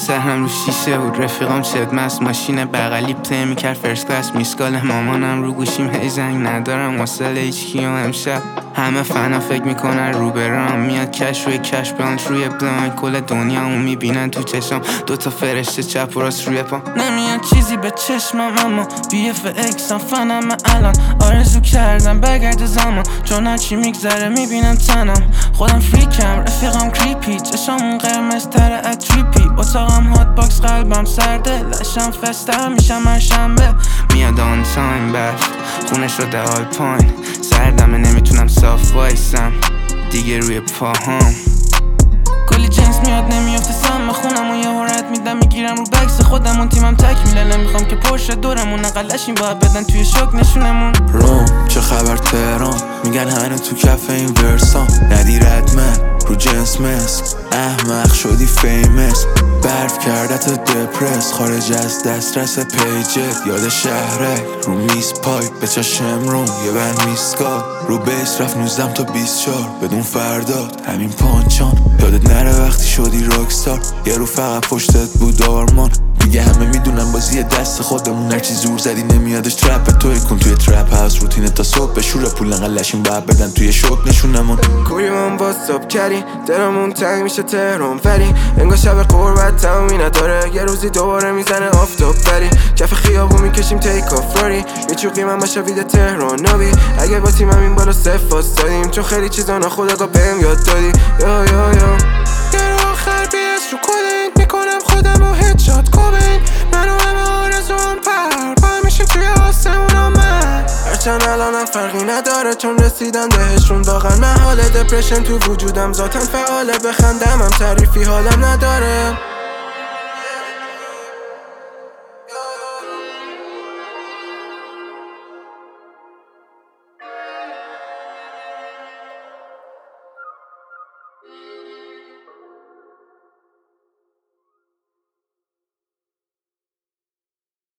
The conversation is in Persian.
سهرم رو شیشه بود، رفیقام شد مست، ماشین بغلی پلی میکرد فرست کلاس، میسکال مامانم رو گوشیم هی زنگ ندارم واسه هیچ کیو امشب. همه فنا فکر میکنن رو برام میاد کش روی کش بلانت روی بلانک، کل دنیامو میبینن تو چشم، دوتا فرشته چپ و راست روی پام. نمیاد چیزی به چشمم اما BFX فنم الان، آرزو کردم برگرد زمان چون هرچی میگذره میبینم تنم. خودم فریکم رفیقم کریپی، چشامون قرمز تره اتریپی، اتاقم هات باکس قلبم سرده، لشم فستر میشم هر شنبه. میاد آن تایم برف خونه شده آی پاین، سردمه نمیتونم صاف وایسم دیگه روی پاهام. کلی جنس میاد نمیافته سم خونم و یه حرت میدم میگیرم رو بکس خودمون، تیمم تکمیله نمیخوام که پرشه دورمون، اقلشیم باید بدن توی شوک نشونمون. روم چه خبر تهران، میگن هنو تو کف این ورسان، ندی ردمن رو جنس مسک، احمق شدی فیمس، برف کردت دپرس، خارج از دسترس پیجت، یاد شهرک رو میز پای به چشم روم یه بند میسکال، رو بیس رفت 19 تا 24 بدون فرداد، همین پانچان یادت نره وقتی شدی راکستار، یه رو فقط پشتت بود آرمان، دیگه همه میدونن بازی دست خودمون، هرچی زور زدی نمیادش ترپ توی کن توی ترپ هاوس روتینه تا صبح به شور پول نقلشیم باید بدن توی شوک نشونمون. کوریمون واتساپ کردی درمون تنگ میشه تهران ولی انگار شب قربت تمومی نداره، یه روزی دوباره میزنه آفتاب بری، کف خیابون میکشیم تیک آف راری، میچوقیم هم شوید تهران نابی، اگه با تیمم این بالا صف واسدادیم چون خیلی چیزا ناخودآگاه بهم یاد دادی. یا در آخر بیس رو کلنگ میکنم خودم و هدشات کوبین، منو همه آرزوام پر میشیم توی آسمون من، هرچند الانم فرقی نداره چون رسیدن بهشون، واقعا محاله دپرشن تو وجودم ذاتن فعاله، بخندم هم تعریفی حالم نداره.